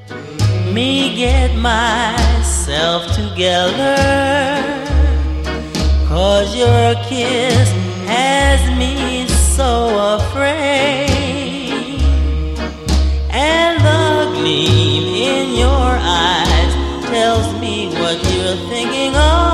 me get myself together, 'cause your kiss has me so afraid, and the gleam in your eyes tells me what you're thinking of.